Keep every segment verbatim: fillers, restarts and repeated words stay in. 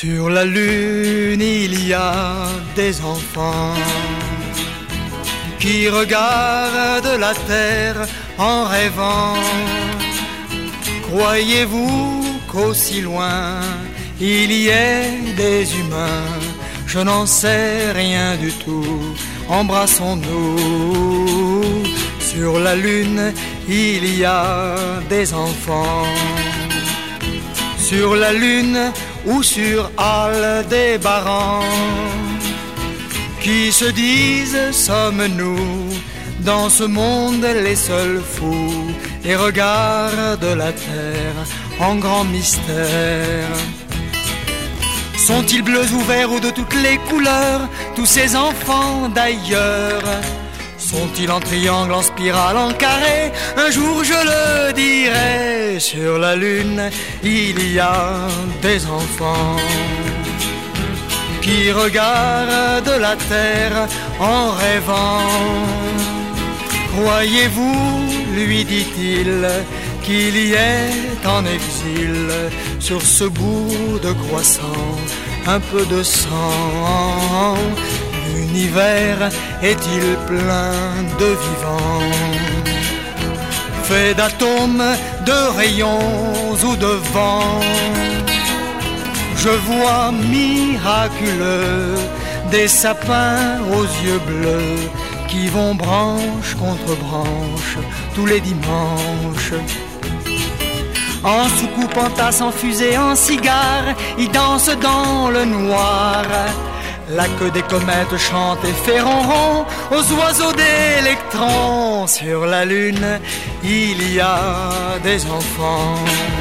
Sur la lune, il y a des enfants qui regardent la terre en rêvant. Croyez-vous qu'aussi loin il y ait des humains? Je n'en sais rien du tout. Embrassons-nous. Sur la lune, il y a des enfants. Sur la lune ou sur Aldébaran, qui se disent sommes-nous dans ce monde les seuls fous, et regardent la terre en grand mystère. Sont-ils bleus ou verts ou de toutes les couleurs, tous ces enfants d'ailleurs? Sont-ils en triangle, en spirale, en carré? Un jour je le dirai. Sur la lune, il y a des enfants qui regardent la terre en rêvant. Croyez-vous, lui dit-il, qu'il y est en exil sur ce bout de croissant un peu de sang? L'univers est-il plein de vivants, fait d'atomes, de rayons ou de vent? Je vois miraculeux des sapins aux yeux bleus qui vont branche contre branche tous les dimanches. En soucoupe, en tasse, en fusée, en cigare, ils dansent dans le noir. La queue des comètes chante et fait ronron aux oiseaux d'électrons. Sur la lune, il y a des enfants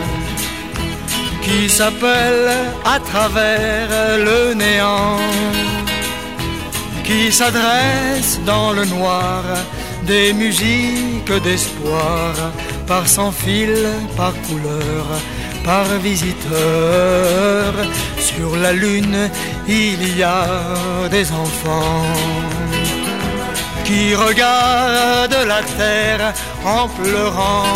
qui s'appellent à travers le néant, qui s'adressent dans le noir des musiques d'espoir, par sans fil, par couleur, par visiteur. Sur la lune, il y a des enfants qui regardent la terre en pleurant.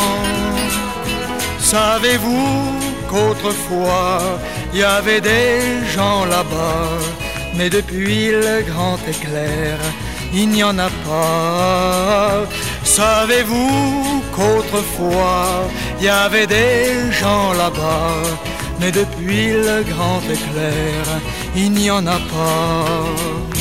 Savez-vous qu'autrefois, il y avait des gens là-bas, mais depuis le grand éclair, il n'y en a pas. Savez-vous qu'autrefois, il y avait des gens là-bas, mais depuis le grand éclair, il n'y en a pas.